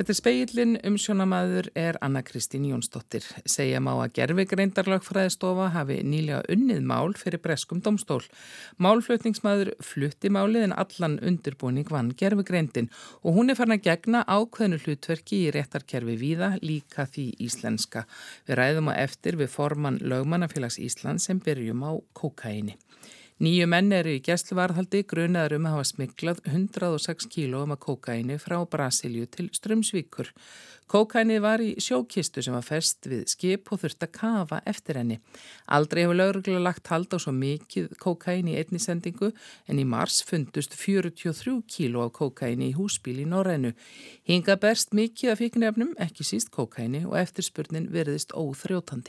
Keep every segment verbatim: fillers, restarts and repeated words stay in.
Þetta er Spegillinn, umsjónamaður er Anna Kristín Jónsdóttir. Segja má að gervigreindarlögfræðistofa hafi nýlega unnið mál fyrir breskum dómstól. Málflutningsmaður flutti málið en allan undirbúning vann gervigreindin og hún er farin að gegna ákveðnu hlutverki í réttarkerfi víða, líka því íslenska. Við ræðum á eftir við formann Lögmannafélags Íslands sem byrjum á kókaini. Níu menn eru í gæsluvarðhaldi grunaðar um að hafa smiglað hundrað og sex kílóum af kókaini frá Brasilíu til Straumsvíkur. Kókaini var í sjókistu sem var fest við skip og þurfti að kafa eftir henni. Aldrei hefur lögregla lagt hald á svo mikið kókaini í einni sendingu en í mars fundust fjörutíu og þrjú kíló af kókaini í húsbíl í Norrænu. Hingað berst mikið af fíkniefnum, ekki síst kókaini og eftirspurnin virðist óþrjótandi.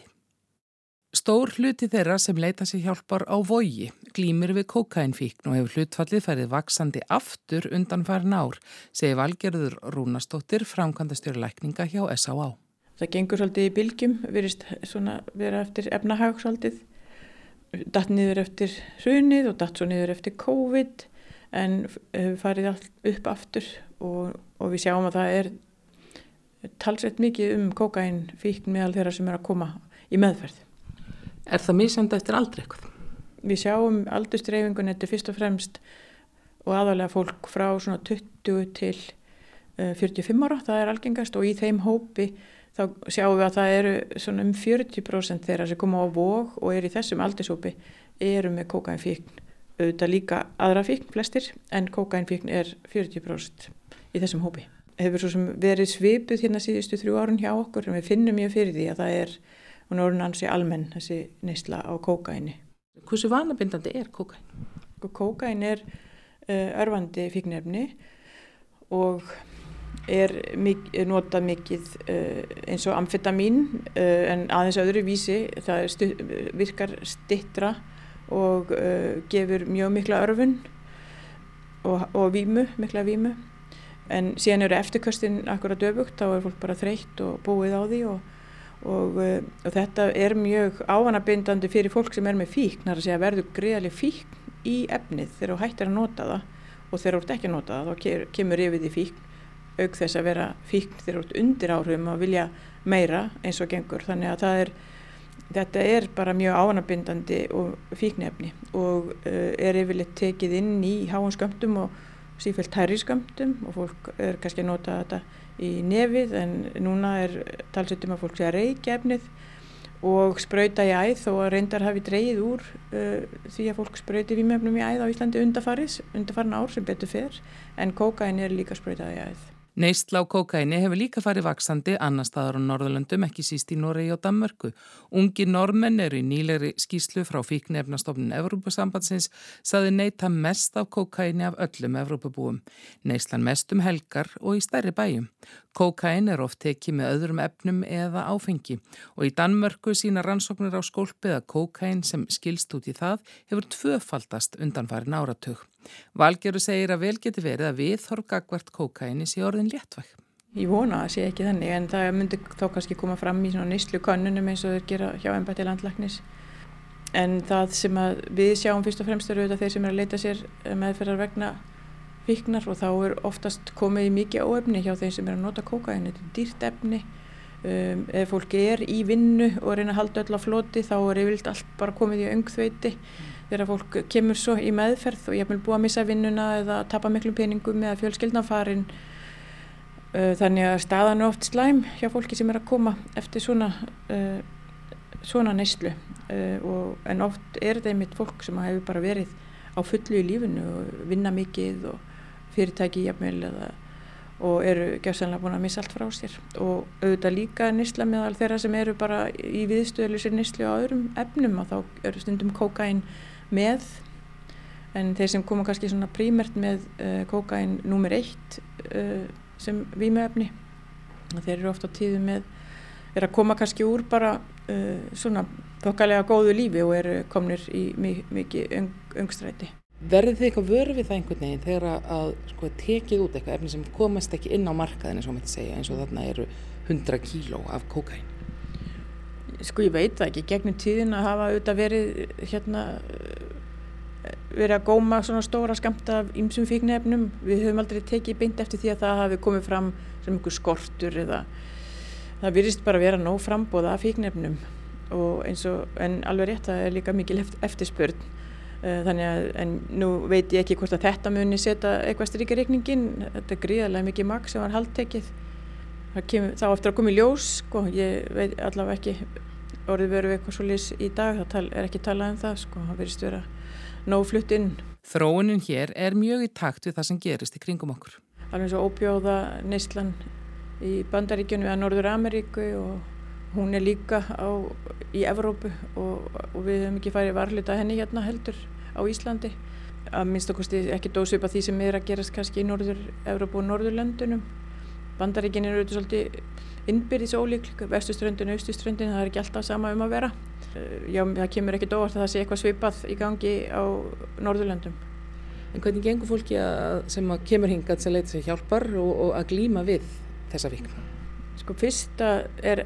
Stór hluti þeirra sem leita sér hjálpar á Vogi glímir við kókainfíkn og hefur hlutfallið farið vaxandi aftur undanfarin ár, segir Valgerður Rúnarsdóttir, framkvæmdastjóri lækninga hjá S Á Á. Það gengur svolítið í bylgjum, virðist svona vera eftir efnahag svolítið, datt niður eftir hrunið og datt svo niður eftir COVID en hefur farið allt upp aftur og, og við sjáum að það er talsvert mikið um kókainfíkn meðal þeirra sem er að koma í meðferð. Er það misjandi eftir aldrei eitthvað? Við sjáum aldursdreifingun, þetta er fyrst og fremst og aðalega fólk frá svona tuttugu til fjörutíu og fimm ára, það er algengast og í þeim hópi þá sjáum við að það eru svona um fjörutíu prósent þeirra sem koma á Vog og er í þessum aldurshópi eru með kókainfíkn. Auðvitað líka aðra fíkn, flestir, en kókainfíkn er fjörutíu prósent í þessum hópi. Hefur svo sem verið svipuð hérna síðustu þrjú árun hjá okkur en við finnum mjög fyrir því að það er og orðin ansi almenn þessi neysla á kókaini. Hversu vanabindandi er kókain? Kókain er uh, örvandi fíkniefni og er, mik- er notað mikið uh, eins og amfetamín uh, en aðeins öðru vísi, það stu- virkar styttra og uh, gefur mjög mikla örvun og, og vímu, mikla vímu. En síðan eru eftirköstin akkurat öfugt, þá er fólk bara þreytt og búið á því og Og, og þetta er mjög ávanabindandi fyrir fólk sem er með fíkn, þar að segja verður gríðarleg fíkn í efnið þegar þú hættir að nota það og þegar þú ert ekki að nota það, þá kemur yfir því fíkn, auk þess að vera fíkn þegar þú ert undir áhrifum og vilja meira eins og gengur. Þannig að það er, þetta er bara mjög ávanabindandi og fíkniefni og uh, er yfirleitt tekið inn í háum skömmtum og sífellt hærri skömmtum og fólk er kannski að nota þetta í nefið en núna er talsveit um að fólk sé að reykja efnið og sprauta í æð þó að reyndar hafi dregið úr uh, því að fólk sprauti vímuefnum í æð á Íslandi undanfaris, undanfarin ár sem betur fer en kókain er líka sprautað í æð. Neysla á kókaini hefur líka farið vaxandi annars staðar á Norðurlöndum, ekki síst í Noregi og Danmörku. Ungir Norðmenn eru í nýlegri skýrslu frá Fíkniefnastofnun Evrópusambandsins sagði neyta mest af kókaini af öllum Evrópubúum. Neyslan mest um helgar og í stærri bæjum. Kókain er oft tekið með öðrum efnum eða áfengi og í Danmörku sína rannsóknir á skólpi að kókain sem skilst út í það hefur tvöfaldast undanfarin áratug. Valgerður segir að vel geti verið að viðhorf gagnvart kókaini sé orðin léttvæg. Ég vona að sé ekki þannig en það myndi þá kannski koma fram í svona neyslukönnunum eins og þeir gera hjá embætti landlæknis. En það sem að við sjáum fyrst og fremst eru auðvitað þeir sem er að leita sér meðferðar vegna fíknar og þá er oftast komið í mikið óefni hjá þeim sem er að nota kókain. Þetta er dýrt efni. Um, ef fólk er í vinnu og reyna að halda öll á floti þá er yfirleitt allt bara komið í öngþveiti. Þegar fólk kemur svo í meðferð og jafnvel búið að missa vinnuna eða tapa miklum peningum eða fjölskyldna farin. Þannig að staðan er oft slæm hjá fólki sem er að koma eftir svona, uh, svona neyslu. Uh, og, en oft er þetta einmitt fólk sem hefur bara verið á fullu í lífinu og vinna mikið og fyrirtæki jafnvel eða, og eru gjörsamlega búin að missa allt frá sér. Og auðvitað líka neysla meðal þeirra sem eru bara í viðstöðlusir neyslu á öðrum efnum og þá eru stundum kókain með en þeir sem koma kannski svona prímert með uh, kókain númer eitt uh, sem vímuefni þeir eru oft á tíðu með er að koma kannski úr bara uh, svona þokkalega góðu lífi og eru komnir í mikið öng, öngstræti. Verðið þið eitthvað vör við það einhvern veginn þegar að sko, tekið út eitthvað efni sem komast ekki inn á markaðin eins og maður segja eins og þarna eru hundrað kíló af kókain? Sko ég veit það ekki, gegnum tíðin að hafa auðvitað verið hérna verið að góma svona stóra skammta af ýmsum fíkniefnum. Við höfum aldrei tekið beint eftir því að það hafi komið fram sem einhver skortur eða það virðist bara vera nóg framboð af fíkniefnum og eins og, en alveg rétt, það er líka mikil eftirspurn. Þannig að, en nú veit ég ekki hvort að þetta muni setja eitthvað strik í reikningin. Þetta er gríðarlega mikið magn sem var haldtekið. Það kemur, þá eftir að koma í ljós, sko, ég veit allavega ekki orðið veru eitthvað svoleiðis í dag, það er ekki talað um það, sko, það virðist vera nóg flutt inn. Þróunin hér er mjög í takt við það sem gerist í kringum okkur. Alveg svo ópjóða neyslan í Bandaríkjunum eða Norður-Ameríku og hún er líka á, í Evrópu og, og við höfum ekki farið varhluta henni hérna heldur á Íslandi. Að minnst okkur ekki dósvipa því sem er að gerast kannski í Norður-Evrópu og Norðurlöndunum. Bandaríkin eru auðvitað svolítið innbyrðis ólík, vesturströndin og austurströndin, það er ekki alltaf sama um að vera. Já, það kemur ekkert óvart að það sé eitthvað svipað í gangi á Norðurlöndum. En hvernig gengur fólki að, sem að kemur hingað til að leita sér hjálpar og, og að glíma við þessa fíkn? Sko fyrsta, er,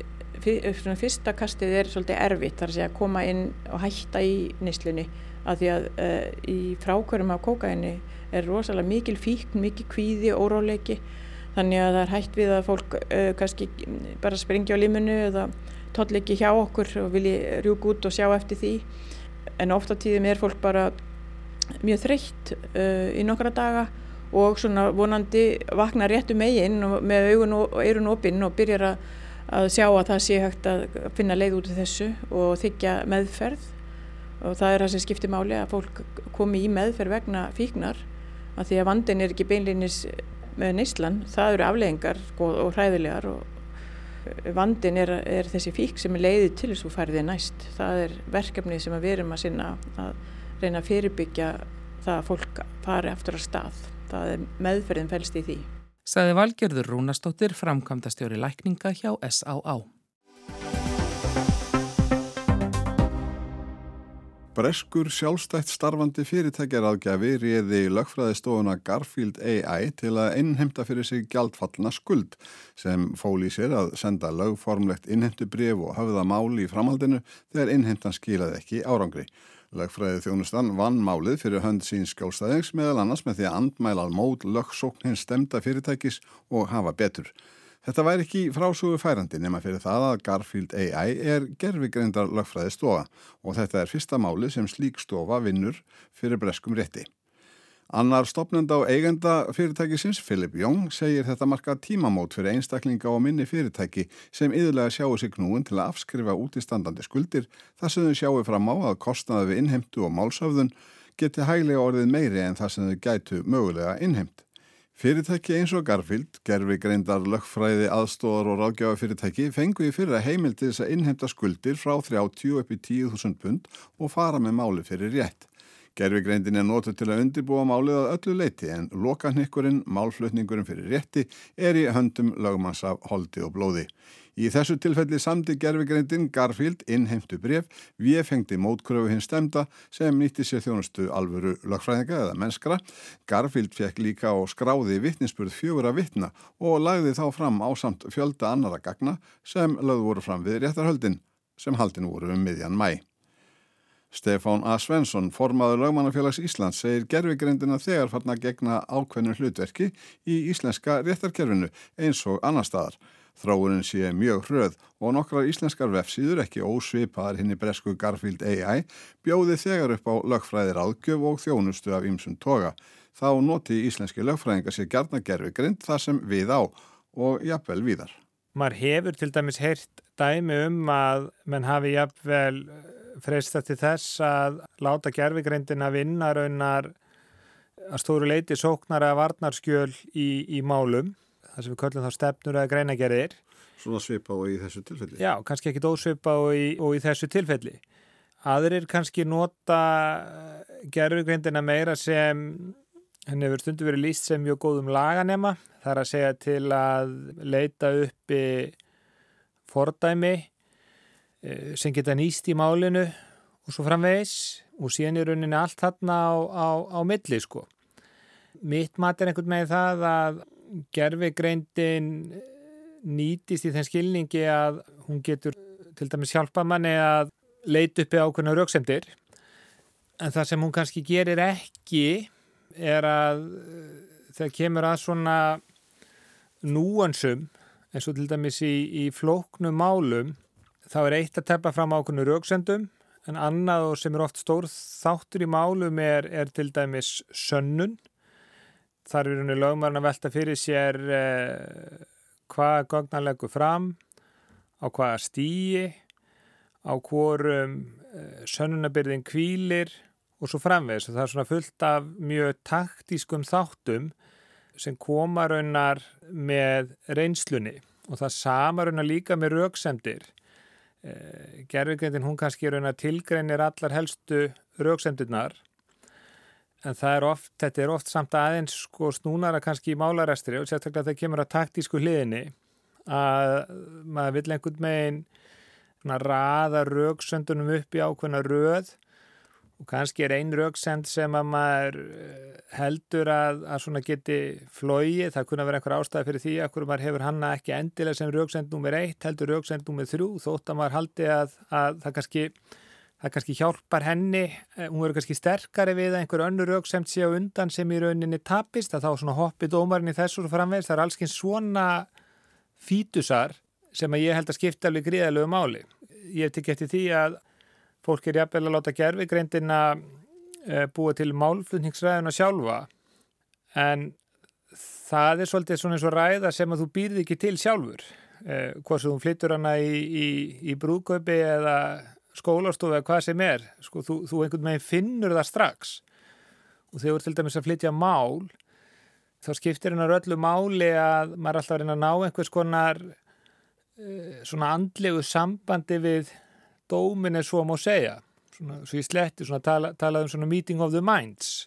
fyrsta kastið er svolítið erfitt, þar að segja að koma inn og hætta í neyslunni, af því að uh, í frákvörum af kókaini er rosalega mikil fíkn, mikil kvíði og óróleiki. Þannig að það er hætt við að fólk uh, kannski bara springi á liminu eða tolli ekki hjá okkur og vilji rjúka út og sjá eftir því. En oft á tíðum er fólk bara mjög þreytt uh, í nokkra daga og svona vonandi vakna réttu megin með augun og eyrun opin og byrjar að, að sjá að það sé hægt að finna leið út af þessu og þiggja meðferð. Og það er það sem skiptir máli, að fólk komi í meðferð vegna fíknar, af því að vandinn er ekki beinlínis með neyslan, það eru afleiðingar og hræðilegar og vandinn er, er þessi fík sem er leiðið til þess að færði næst. Það er verkefni sem við erum að sinna, að reyna að fyrirbyggja það að fólk fari aftur af stað. Það er meðferðin felst í því. Sagði Valgerður Rúnarsdóttir, framkvæmdastjóri lækninga hjá S á á. Breskur sjálfstætt starfandi fyrirtækjaráðgjafi réði lögfræðistofuna Garfield A I til að innheimta fyrir sig gjaldfallna skuld sem fól í sér að senda lögformlegt innheimtubréf og höfða máli í framhaldinu þegar innheimtan skilaði ekki árangri. Lögfræðiþjónustan vann málið fyrir hönd síns skjólstæðings meðal annars með því að andmæla mót lögsókn hins stemda fyrirtækis og hafa betur. Þetta væri ekki frásögu færandi nema fyrir það að Garfield A I er gervigreindar lögfræðistofa og þetta er fyrsta máli sem slík stofa vinnur fyrir breskum rétti. Annar stofnenda og eigenda fyrirtækisins, Philip Young, segir þetta marka tímamót fyrir einstaklinga og minni fyrirtæki sem iðulega sjáu sig knúin til að afskrifa útistandandi skuldir þar sem þau sjáu fram á að kostnaði við innheimtu og málshöfðun geti hæglega orðið meiri en það sem þau gætu mögulega innheimt. Fyrirtæki eins og Garfield, gervigreindar lögfræði aðstoðar og ráðgjafafyrirtæki, fengu í fyrra heimild til þess að innheimta skuldir frá þrjátíu upp í tíu þúsund pund og fara með máli fyrir rétt. Gervigreindin er notuð til að undirbúa málið að öllu leyti en lokahnykkurinn, málflutningurinn fyrir rétti, er í höndum lögmanns af holdi og blóði. Í þessu tilfelli samdi gervigreindin Garfield innheimtu bréf, véfengdi mótkröfu hins stemda sem nýtti sér þjónustu alvöru lögfræðinga eða mennskra. Garfield fekk líka og skráði vitnisburð fjögurra vitna og lagði þá fram ásamt fjölda annara gagna sem lögð voru fram við réttarhöldin sem haldin voru um miðjan maí. Stefán A. Svensson, formaður Lögmannafélags Íslands, segir gervigreindina þegar farna gegna ákveðnu hlutverki í íslenska réttarkerfinu eins og annar staðar. Þróunin sé mjög hröð og nokkrar íslenskar vefsíður, ekki ósvipaðar hinni bresku Garfield A I, bjóði þegar upp á lögfræðir áðgjöf og þjónustu af ýmsum toga. Þá noti íslenski lögfræðingar sér gjarna gervigreind þar sem við á og jafnvel víðar. Maður hefur til dæmis heyrt dæmi um að menn hafi jafnvel freistað til þess að láta gervigreindina vinna raunar að stóru leyti sóknara varnarskjöl í, í málum, það sem við köllum þá stefnur eða greinagerðir. Svona svipa og í þessu tilfelli? Já, kannski ekki ósvipa og í, og í þessu tilfelli. Aðrir kannski nota gervigreindina meira sem henni hefur stundu verið lýst sem mjög góðum laganema, það er að segja til að leita uppi fordæmi sem geta nýst í málinu og svo framvegis og síðan í rauninni allt þarna á, á, á milli sko. Mitt mat er einhvern veginn það að gervigreindin nýtist í þeim skilningi að hún getur til dæmis hjálpa manni að leita uppi ákveðnar röksemdir en það sem hún kannski gerir ekki er að þegar kemur að svona núansum, eins og til dæmis í, í flóknum málum, þá er eitt að teppa fram ákveðnu röksendum, en annað og sem er oft stór þáttur í málum er, er til dæmis sönnun. Þar er henni lögmaðurinn að velta fyrir sér eh, hvað gögn leggur fram, á hvaða stigi, á hvorum eh, sönnunarbyrðin hvílir og svo framvegis. Og það er svona fullt af mjög taktískum þáttum sem koma raunar með reynslunni og það sama raunar líka með röksemdir. Eh, gervigreindin hún kannski raunar tilgreinir allar helstu röksemdirnar en það er oft, þetta er oft samt aðeins sko snúnara kannski í málarestri og sérstaklega það kemur að taktísku hliðinni að maður vill einhvern megin raða röksendunum upp í ákveðna röð og kannski er ein röksend sem að maður heldur að, að svona geti flogið, það kunna vera einhver ástæði fyrir því að maður hefur hana ekki endilega sem röksend númer eitt, heldur röksend númer þrjú, þótt að maður haldi að, að það, kannski, það kannski hjálpar henni, hún verður kannski sterkari við að einhver önnur röksend sé á undan sem í rauninni tapist, að þá svona hoppi dómarinn í þessu og framvegis, það er alls svona fítusar sem að ég held að skipta alveg gríðalegu máli. Ég hef tekið eftir því að fólk er jafnvel að láta gervigreindina e, búa til málflutningsræðuna sjálfa en það er svolítið svona eins og ræða sem að þú býrði ekki til sjálfur. E, hvort sem þú flyttur hana í, í, í brúðkaupi eða skólastofu eða hvað sem er. Sko, þú, þú einhvern veginn finnur það strax. Og þegar þú ert til dæmis að flytja mál, þá skiptir hennar öllu máli að maður er alltaf að reyna að ná einhvers konar e, svona andlegu sambandi við dómin er svo má segja, svona, svo ég sletti svona tala, talað um svona meeting of the minds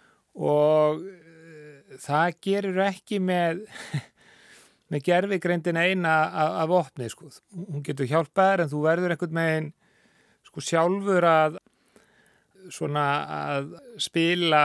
og e, það gerir ekki með, með gervigreindin eina af, af opni, sko. Hún getur hjálpað en þú verður einhvern veginn sko, sjálfur að, svona, að spila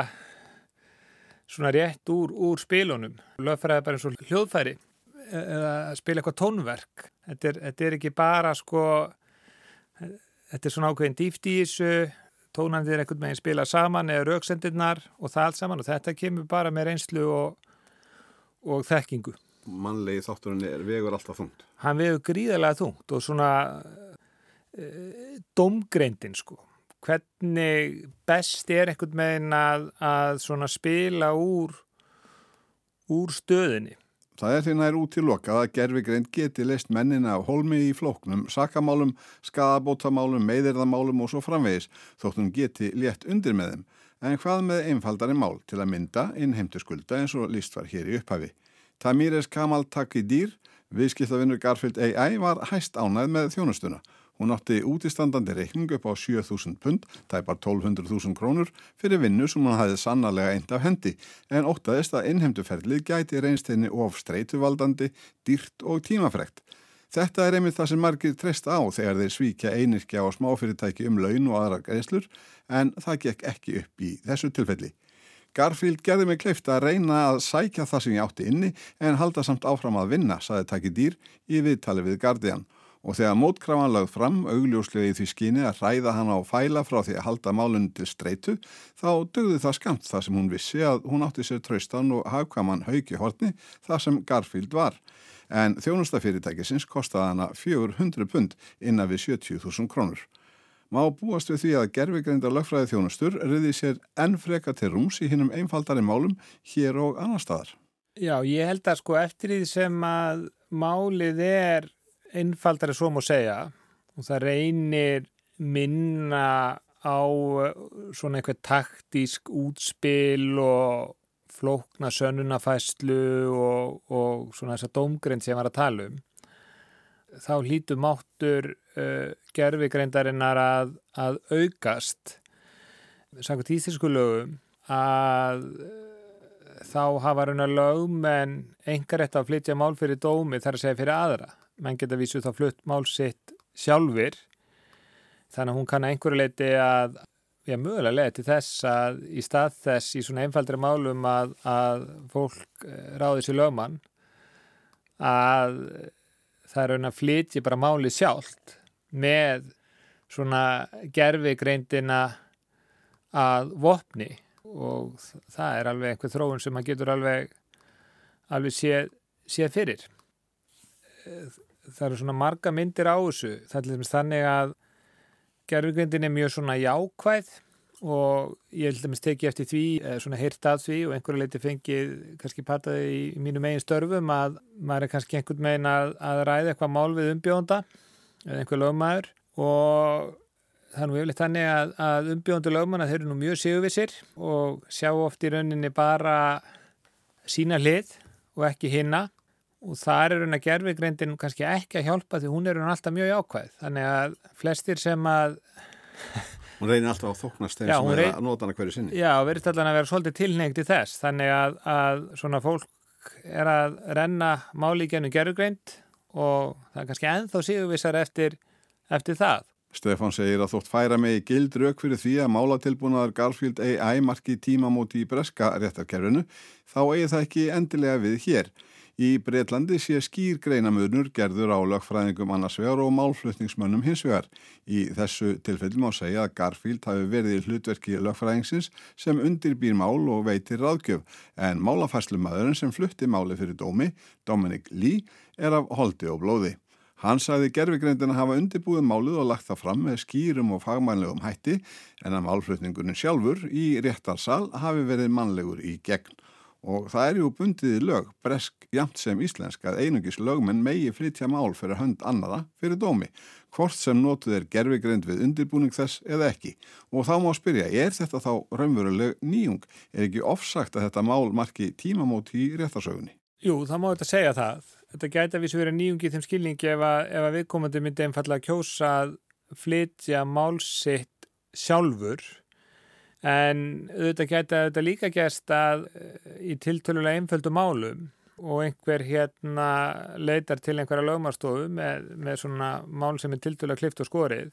svona rétt úr, úr spilunum. Lögfræði bara eins og hljóðfæri eða spila eitthvað tónverk. Þetta er, þetta er ekki bara sko Þetta er svona ákveðin dýpt í þessu, tónandir einhvern veginn spila saman eða röksendirnar og það allt saman og þetta kemur bara með reynslu og, og þekkingu. Mannlegi þátturinn er vegur alltaf þungt. Hann vegur gríðarlega þungt og svona e, dómgreindin sko. Hvernig best er einhvern veginn að, að svona spila úr, úr stöðinni. Það er því nær út í lokað að gervigreind geti leyst mennina af hólmi í flóknum, sakamálum, skaðabótamálum, meiðyrðamálum og svo framvegis, þótt hún geti létt undir með þeim. En hvað með einfaldari mál til að mynda innheimtu skulda eins og lýst var hér í upphafi? Tamires Kamal Takidir, viðskiptavinur Garfield A I, var hæst ánægð með þjónustuna. Hún átti útistandandi reikning upp á sjö þúsund pund, tæpar tólf hundruð þúsund krónur, fyrir vinnu sem hún hafði sannarlega eint af hendi, en óttaðist að innheimtuferlið gæti reynst henni of streituvaldandi, dýrt og tímafrekt. Þetta er einmitt það sem margir treysta á þegar þeir svíkja einyrkja og smáfyrirtæki um laun og aðrar greiðslur, en það gekk ekki upp í þessu tilfelli. Garfield gerði mig kleift að reyna að sækja það sem ég átti inni, en halda samt áfram að vinna, sagði Takidir í viðtali við Guardian. Og þegar mótkrafan lögð fram, augljóslega í því skyni að hræða hana á fæla frá því að halda málunum til streitu, þá dugði það skamt þar sem hún vissi að hún átti sér traustan og hagkvæman haukihorni þar sem Garfield var. En þjónustafyrirtækisins kostaði hana fjögur hundruð pund innan við sjötíu þúsund krónur. Má búast við því að gervigreindar lögfræði þjónustur riði sér enn freka til rúms í hinum einfaldari málum hér og annar staðar. Já, ég held að sko eftir því sem að málið er einfaldari svo má segja og það reynir minna á svona eitthvað taktísk útspil og flókna sönnunarfærslu og, og svona þessa dómgreind sem ég var að tala um. Þá hlýtur máttur uh, gervigreindarinnar að, að aukast samkvæmt íslensku lögum að uh, þá hafa raunar lögmenn einkarétt að flytja mál fyrir dómi þar að segja fyrir aðra. Menn geta vísu þá flutt mál sitt sjálfur þannig að hún kann að einhverju leiti að já, mögulega leið til þess að í stað þess í svona einfaldri málum að, að fólk ráði sér lögmann að það er raun að flytja bara málið sjálft með svona gervigreindina að vopni og það er alveg einhver þróun sem maður getur alveg, alveg séð, séð fyrir. Það eru svona marga myndir á þessu. Það er þannig að gervigreindin er mjög svona jákvæð og ég held að mér teki eftir því, svona heyrt að því og einhverju leiti fengið kannski pataði í mínum eigin störfum að maður er kannski einhvern megin að, að ræða eitthvað mál við umbjóðanda eða einhver lögmaður og það er nú yfirleitt þannig að, að umbjóðandi lögmanna þeir eru nú mjög sigurvissir og sjá oft í rauninni bara sína hlið og ekki hinna og þar er raun að gervigreindin kannski ekki að hjálpa því hún er raun alltaf mjög jákvæð. Þannig að flestir sem að Hún reynir alltaf að þóknast þeim já, sem er reyn... að nota hana hverju sinni. Já, verðist allan að vera svolítið tilhneigt í þess. Þannig að, að svona fólk er að renna máli í gennum gervigreind og það er kannski ennþá sigurvissar eftir, eftir það. Stefán segir að þótt færa megi gild rök fyrir því að málatilbúnaðar Garfield A I marki tímamóti í breska réttarkerfinu, þá eigi það ekki endilega við hér. Í Bretlandi sé skýr greinamöðnur gerður á lögfræðingum annars vegar og málflutningsmönnum hins vegar. Í þessu tilfelli má segja að Garfield hafi verið í hlutverki lögfræðingsins sem undirbýr mál og veitir ráðgjöf, en málafærslumaðurinn sem flutti máli fyrir dómi, Dominic Lee, er af holdi og blóði. Hann sagði gervigreindina hafa undirbúið málið og lagt það fram með skýrum og fagmænlegum hætti, en að málflutningurinn sjálfur í réttarsal hafi verið mannlegur í gegn. Og það er jú bundið í lög, bresk jafnt sem íslensk, að einungis lögmenn megi flytja mál fyrir hönd annara fyrir dómi, hvort sem notuð er gervigreind við undirbúning þess eða ekki. Og þá má spyrja, er þetta þá raunveruleg nýjung? Er ekki ofsagt að þetta mál marki tímamóti í réttarsögunni? Jú, það má þetta segja það. Þetta gæti að vísu verið nýjung í þeim skilningi ef að, ef að viðkomandi myndi einfallega kjósa að flytja mál sitt sjálfur. En auðvitað gæti þetta líka gerst að í tiltölulega einföldu málum og einhver hérna leitar til einhverja lögmannsstofu með, með svona mál sem er tiltölulega klift og skorið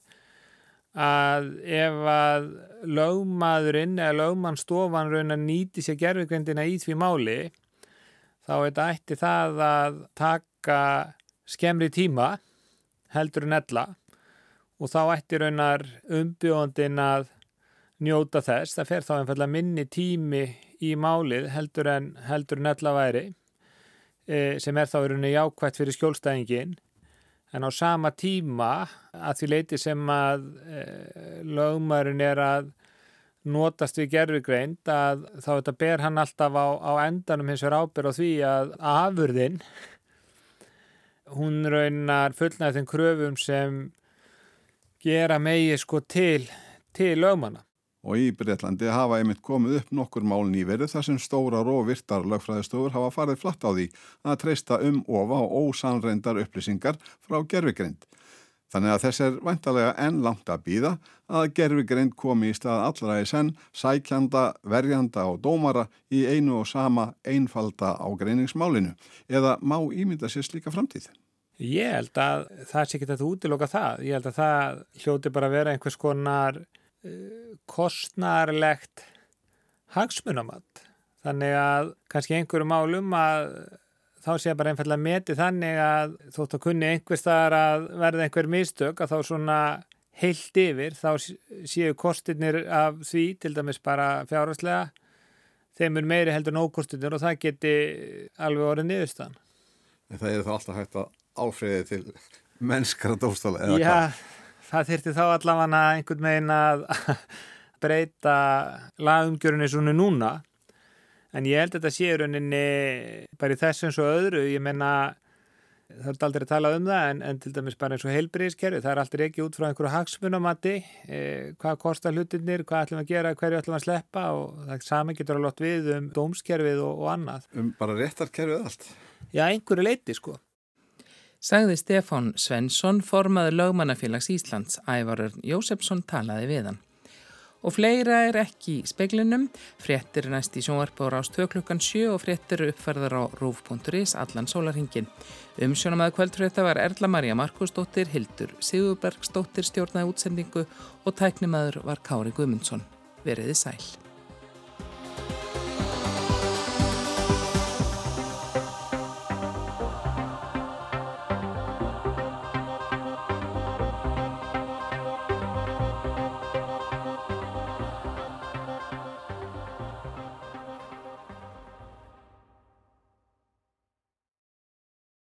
að ef að lögmaðurinn eða lögmannsstofan raun að nýti sér gervigreindina í því máli þá þetta ætti það að taka skemmri tíma heldur en ella og þá ætti raunar umbjóðandinn að njóta þess, það fer þá einfallega minni tími í málið heldur en, heldur en ella væri e, sem er þá í rauninni jákvætt fyrir skjólstæðingin en á sama tíma að því leiti sem að e, lögmaðurinn er að notast við gervigreind að þá þetta ber hann alltaf á, á endanum hins vegar ábyrgð á því að afurðin hún raunar fullnægir þeim kröfum sem gera megi sko til, til lögmanna. Og í Bretlandi hafa einmitt komið upp nokkur mál nýverið þar sem stórar og virtar lögfræðistofur hafa farið flatt á því að treysta um ofa og ósannreyndar upplýsingar frá gervigreind. Þannig að þess er væntanlega enn langt að bíða að gervigreind komi í stað allra í senn, sækjanda, verjanda og dómara í einu og sama einfalda ágreiningsmálinu. Eða má ímynda sér slíka framtíð? Ég held að það sé ekki að útiloka það. Ég held að það hljóti bara að vera einhvers konar kostnarlegt hagsmunamat. Þannig að kannski einhverju málum að þá sé bara einfallega metið þannig að þótt að kunni einhvers staðar að verða einhver mistök að þá svona heilt yfir þá séu kostirnir af því til dæmis bara fjárhagslega þeim er meiri heldur en ókostirnir og það geti alveg orðið niðurstaðan. En það er þá alltaf hægt að áfriði til mennskara dómstóla eða Já, hvað? Það þyrfti þá allavega einhvern veginn að breyta lagumgjörunni svona núna. En ég held að þetta sé í rauninni bara í þessu eins og öðru. Ég meina, það er aldrei að tala um það, en, en til dæmis bara eins og heilbrigðiskerfi. Það er aldrei ekki út frá einhverju hagsmunamati. Eh, hvað kostar hlutirnir, hvað ætlum að gera, hverju ætlum að sleppa og það sami getur að lótt við um dómskerfið og, og annað. Um bara réttarkerfið allt? Já, einhverju leyti sko. Sagði Stefán Svensson, formaður Lögmannafélags Íslands. Ævar Örn Jósefsson talaði við hann. Og fleira er ekki í speglinum. Fréttir næst í sjónvarpi á Rás tvö klukkan sjö og fréttir uppfærðar á rúv punktur is allan sólarhringinn. Umsjónamaður kvöldfrétta var Erla María Markusdóttir, Hildur Sigurbergsdóttir stjórnaði útsendingu og tæknimaður var Kári Guðmundsson. Veriði sæl.